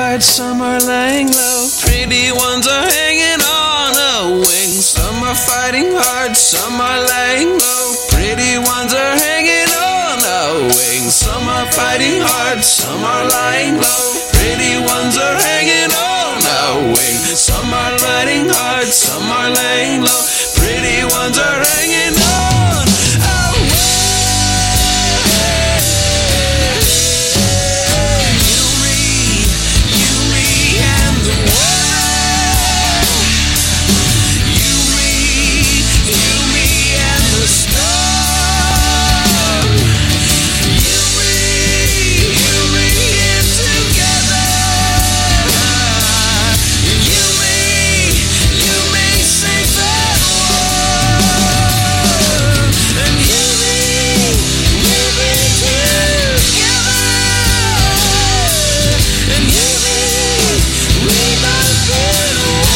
hard, some are laying low. Pretty ones are hanging on a wing. Some are fighting hard, some are laying low. Pretty ones are hanging on a wing. Some are fighting hard, some are lying low. Pretty ones are hanging on a wing. Some are fighting hard, some are laying low. Pretty ones are hanging on a wing. You, me, and the world. You, me, and the storm. You, me, and together. You, me, save that world. And you, me, together. And you, we must get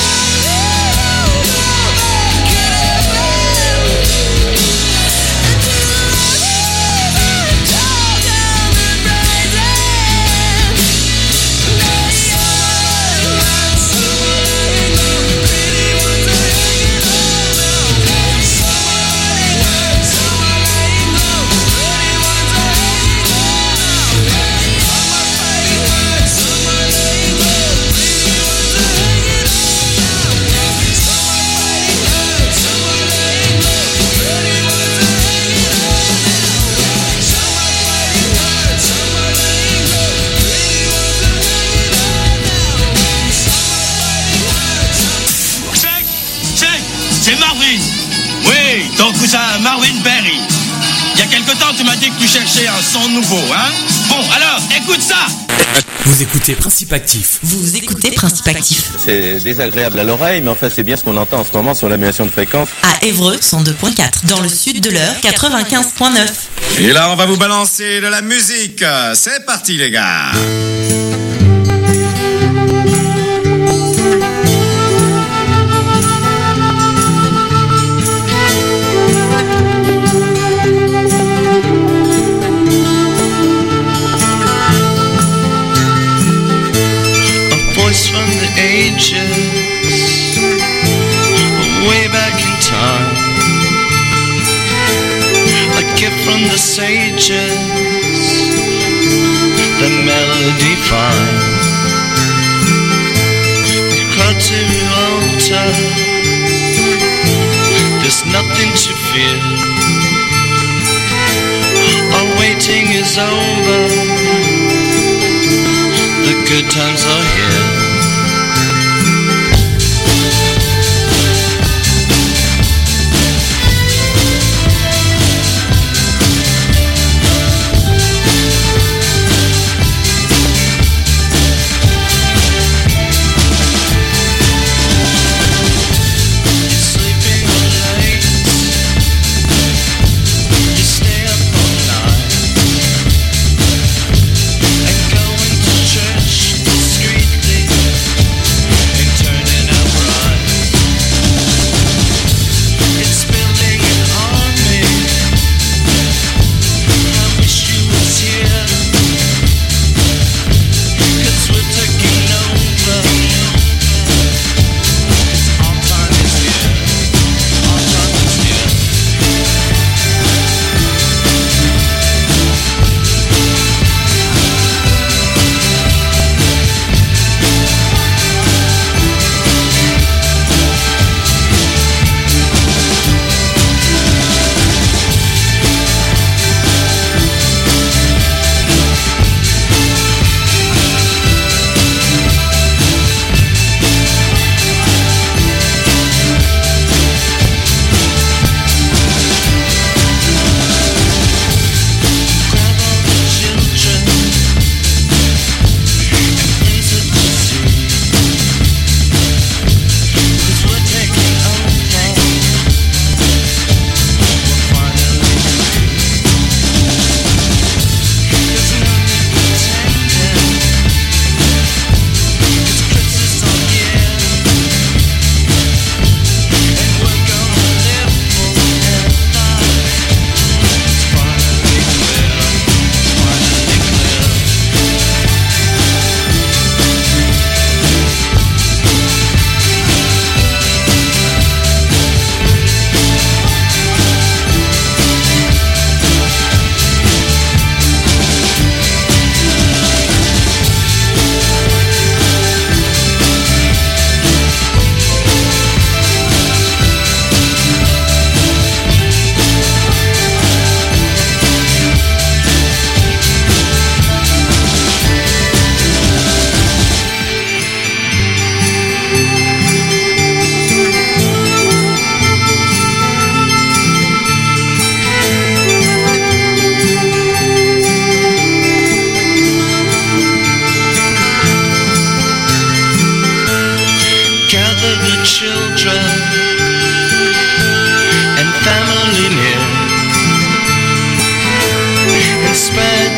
C'est Marvin. Oui, ton cousin Marvin Berry. Il y a quelque temps, tu m'as dit que tu cherchais un son nouveau, hein? Bon, alors, écoute ça. Vous écoutez Principe Actif. Vous écoutez Principe Actif. C'est désagréable à l'oreille, mais enfin c'est bien ce qu'on entend en ce moment sur l'annulation de fréquence. À Évreux, 102.4. Dans le sud de l'Eure, 95.9. Et là, on va vous balancer de la musique. C'est parti, les gars. From the ages, way back in time, a gift from the sages, the melody fine. You cry to the altar, there's nothing to fear. Our waiting is over, the good times are here. Street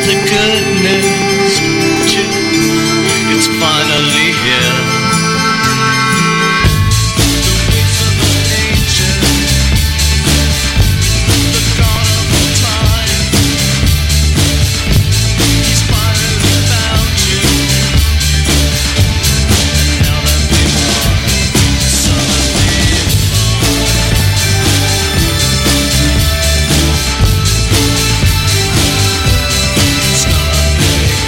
the good news too. It's finally here. The wisdom of nature, the God of time. He's finally found you. And now that we've won, suddenly it's gonna be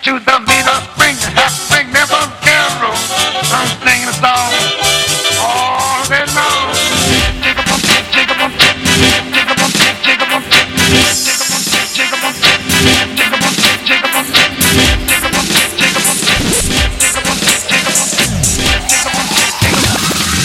to the beat of spring, spring never carol. I'm singing a song all day long. Jigga bump, jigga bump, jigga bump, jigga bump, jigga bump, jigga bump, jigga bump, jigga bump, jigga bump, jigga bump, jigga bump, jigga bump, jigga bump.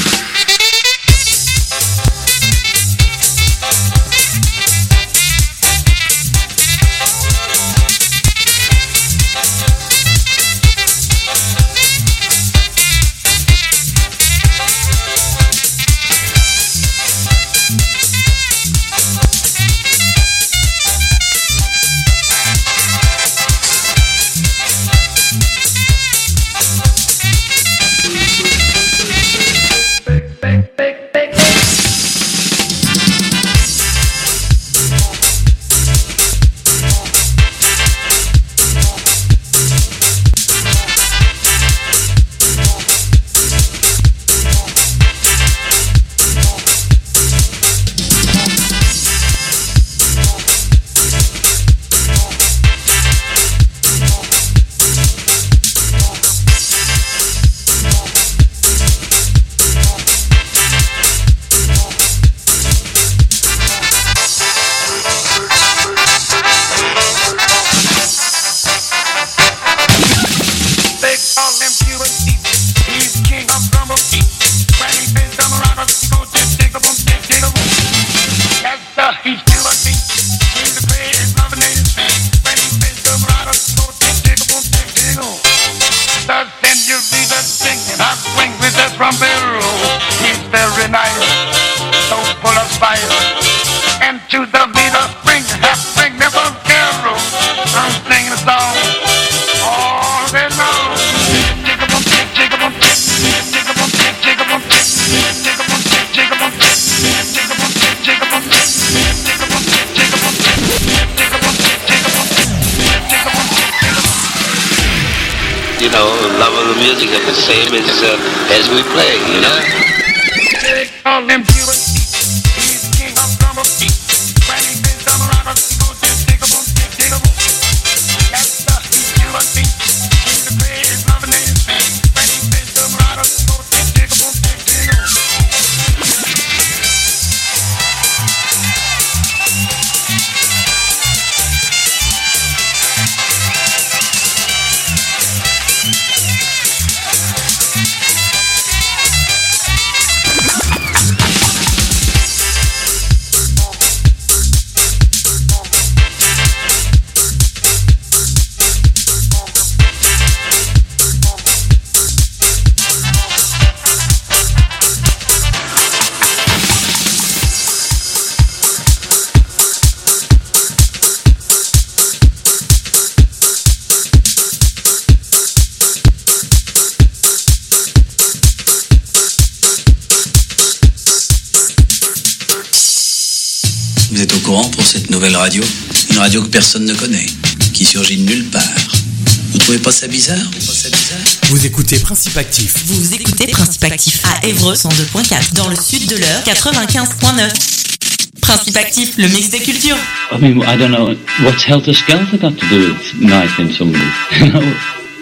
Love of the music is the same as we play, you know? All them he's king of drummer beat. Granny been dumb around us, he goes just digable, digable. That's the he's he's the greatest loving name. Granny been dumb around us, he goes just digable, digable. Vous êtes au courant pour cette nouvelle radio? Une radio que personne ne connaît, qui surgit de nulle part. Vous trouvez pas ça bizarre? Vous écoutez Principe Actif. Vous écoutez Principe Actif à Évreux 102.4 dans le sud de l'Eure 95.9. Principe Actif, le mix des cultures. I mean, I don't know, what's Helter Skelter got to do with knifing somebody? You know?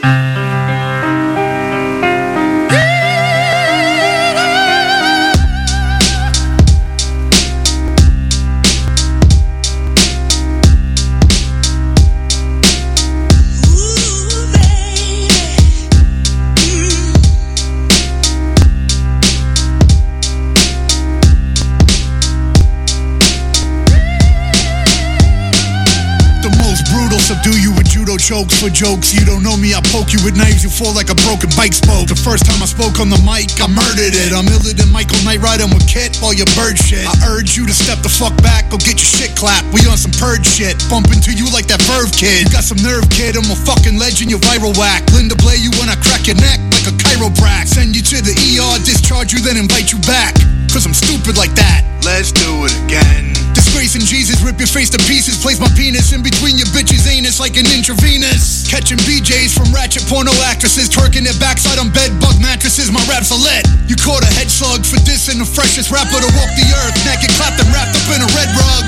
Do you with judo chokes for jokes? You don't know me, I poke you with knives, you fall like a broken bike spoke. The first time I spoke on the mic, I murdered it. I'm iller than Michael Knight riding with Kit, all your bird shit. I urge you to step the fuck back, go get your shit clapped. We on some purge shit, bump into you like that Verve kid. You got some nerve, kid, I'm a fucking legend, you viral whack. Linda play you when I crack your neck like a chiropract. Send you to the ER, discharge you, then invite you back. Cause I'm stupid like that. Let's do it again. Disgracing Jesus, rip your face to pieces. Place my penis in between your bitch's anus like an intravenous. Catching BJs from ratchet porno actresses, twerking their backside on bed bug mattresses. My raps are lit. You caught a head slug for dissing the freshest rapper to walk the earth. Naked, clapped and wrapped up in a red rug.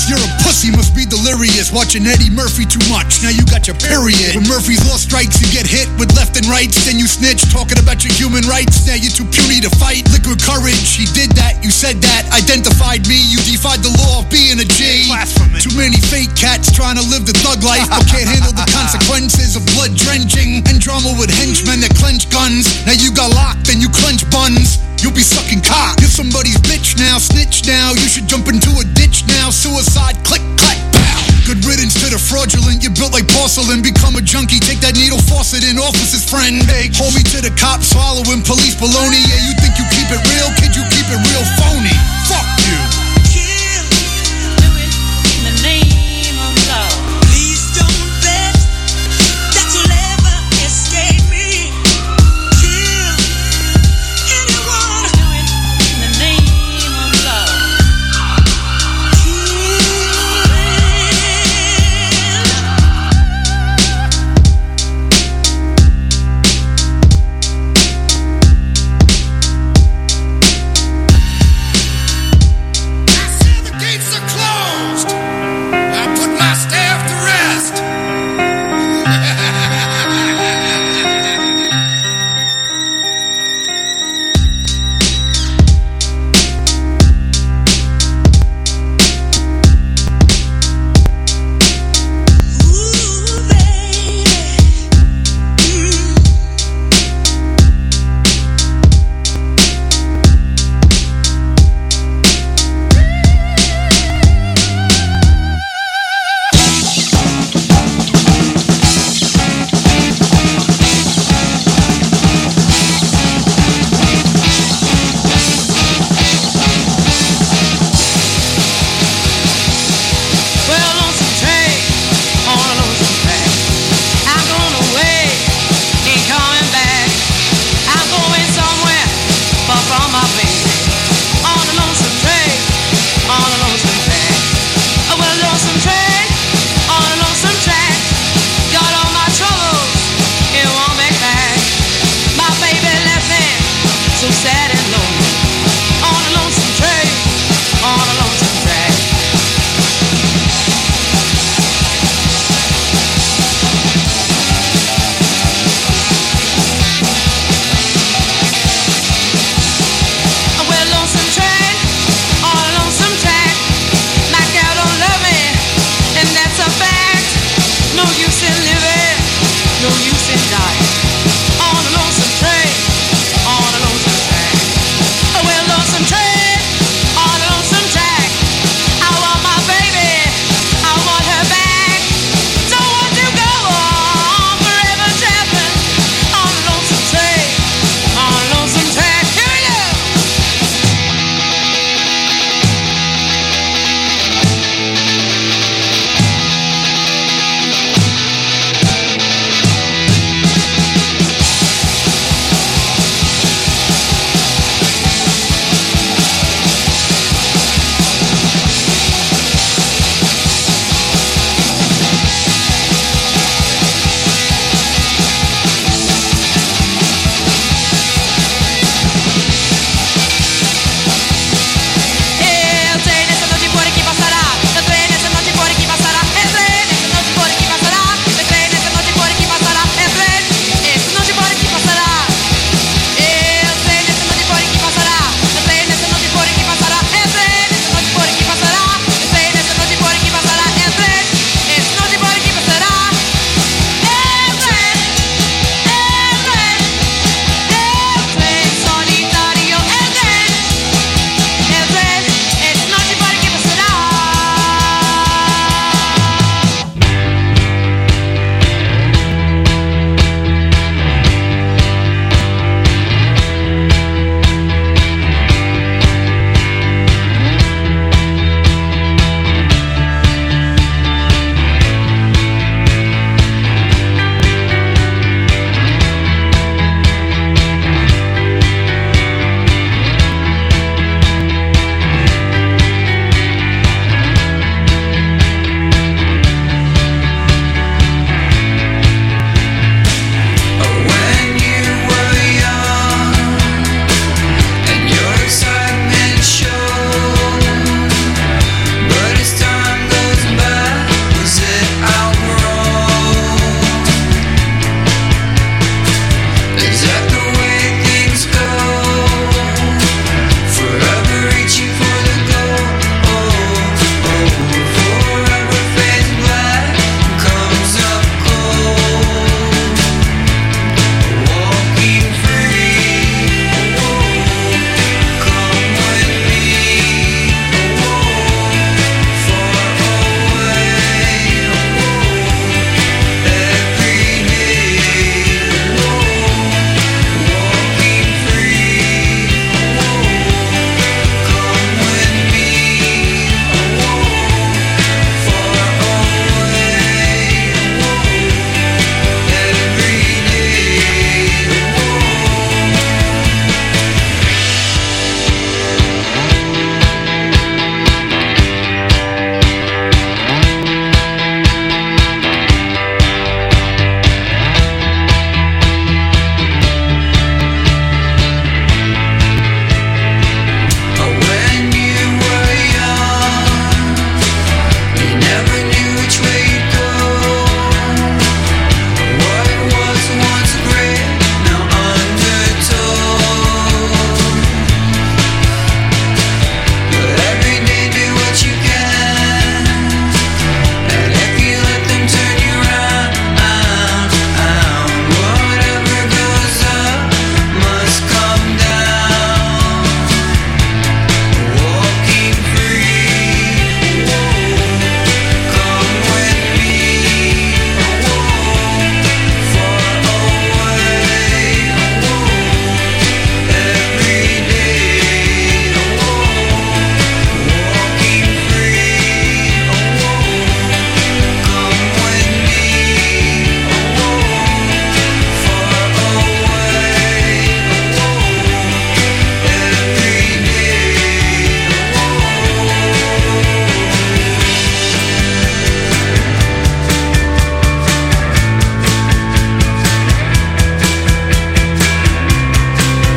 You're a pussy, must be delirious, watching Eddie Murphy too much. Now you got your period. When Murphy's law strikes, you get hit with left and rights. Then you snitch, talking about your human rights. Now you're too puny to fight. Liquid courage, he did that, you said that. Identified me, you defied the law of being a G. Blasphemy. Too many fake cats trying to live the thug life, but can't handle the consequences of blood drenching and drama with henchmen that clench guns. Now you got locked and you clench buns. You'll be sucking cock. You're somebody's bitch now, snitch now. You should jump into a ditch now. Suicide, click, clack, pow. Good riddance to the fraudulent. You're built like porcelain. Become a junkie, take that needle, force it in. Officer's friend, hey, hold me to the cops, swallowing police baloney. Yeah, you think you keep it real, kid, you keep it real phony.